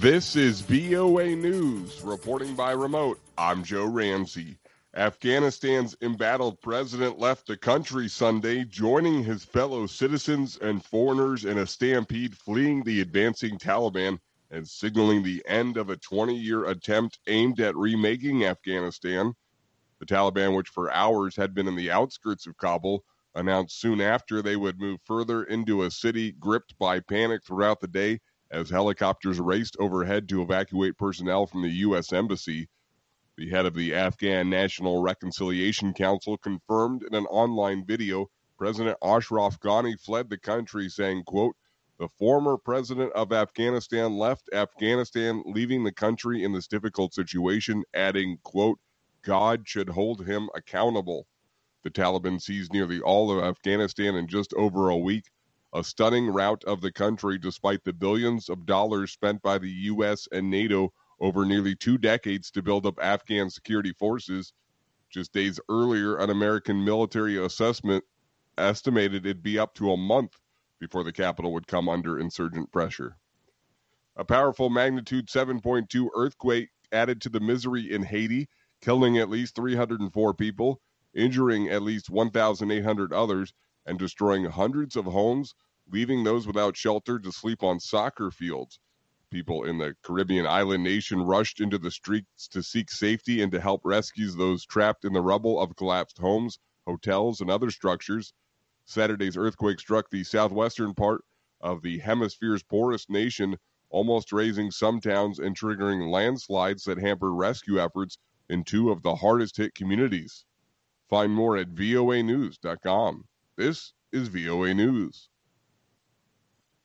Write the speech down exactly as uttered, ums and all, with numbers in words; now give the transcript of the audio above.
This is V O A News, reporting by remote. I'm Joe Ramsey. Afghanistan's embattled president left the country Sunday, joining his fellow citizens and foreigners in a stampede fleeing the advancing Taliban and signaling the end of a twenty-year attempt aimed at remaking Afghanistan. The Taliban, which for hours had been in the outskirts of Kabul, announced soon after they would move further into a city gripped by panic throughout the day as helicopters raced overhead to evacuate personnel from the U S Embassy. The head of the Afghan National Reconciliation Council confirmed in an online video President Ashraf Ghani fled the country, saying, quote, "The former president of Afghanistan left Afghanistan, leaving the country in this difficult situation," adding, quote, "God should hold him accountable." The Taliban seized nearly all of Afghanistan in just over a week, a stunning rout of the country despite the billions of dollars spent by the U S and NATO over nearly two decades to build up Afghan security forces. Just days earlier, an American military assessment estimated it'd be up to a month before the capital would come under insurgent pressure. A powerful magnitude seven point two earthquake added to the misery in Haiti, killing at least three hundred four people, injuring at least one thousand eight hundred others, and destroying hundreds of homes, leaving those without shelter to sleep on soccer fields. People in the Caribbean island nation rushed into the streets to seek safety and to help rescue those trapped in the rubble of collapsed homes, hotels, and other structures. Saturday's earthquake struck the southwestern part of the hemisphere's poorest nation, almost razing some towns and triggering landslides that hampered rescue efforts in two of the hardest-hit communities. Find more at V O A news dot com. This is V O A News.